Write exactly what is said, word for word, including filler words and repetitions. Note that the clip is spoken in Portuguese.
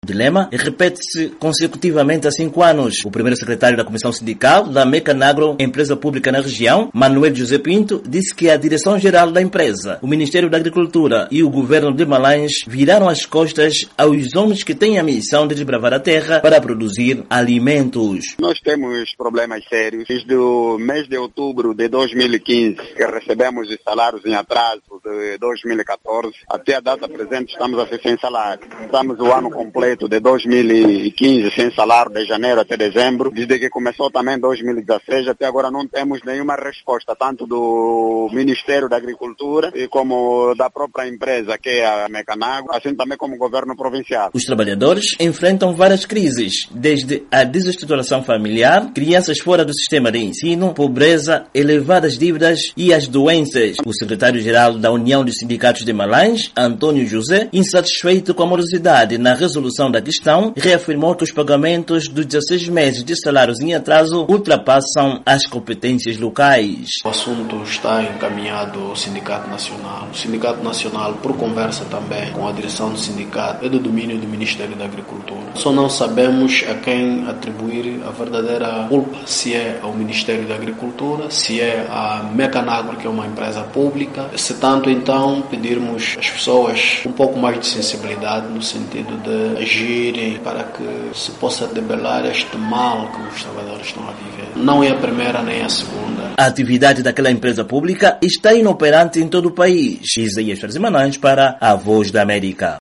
O dilema repete-se consecutivamente há cinco anos. O primeiro secretário da Comissão Sindical da Mecanagro, empresa pública na região, Manuel José Pinto, disse que a direção-geral da empresa, o Ministério da Agricultura e o governo de Malães viraram as costas aos homens que têm a missão de desbravar a terra para produzir alimentos. Nós temos problemas sérios. Desde o mês de outubro de dois mil e quinze, que recebemos os salários em atraso de dois mil e catorze, até a data presente estamos a ser sem salário. Estamos o ano completo de dois mil e quinze sem salário, de janeiro até dezembro. Desde que começou também dois mil e dezesseis, até agora não temos nenhuma resposta, tanto do Ministério da Agricultura e como da própria empresa, que é a Mecanagro, assim também como o governo provincial. Os trabalhadores enfrentam várias crises, desde a desestruturação familiar, crianças fora do sistema de ensino, pobreza, elevadas dívidas e as doenças. O secretário-geral da União dos Sindicatos de Malães, Antônio José, insatisfeito com a morosidade na resolução da questão, reafirmou que os pagamentos dos dezesseis meses de salários em atraso ultrapassam as competências locais. O assunto está encaminhado ao Sindicato Nacional. O Sindicato Nacional, por conversa também com a direção do sindicato, é do domínio do Ministério da Agricultura. Só não sabemos a quem atribuir a verdadeira culpa, se é ao Ministério da Agricultura, se é a Mecanagro, que é uma empresa pública. Se tanto, então, pedirmos às pessoas um pouco mais de sensibilidade no sentido de agirem para que se possa debelar este mal que os trabalhadores estão a viver. Não é a primeira nem a segunda. A atividade daquela empresa pública está inoperante em todo o país. Isaías Manães para a Voz da América.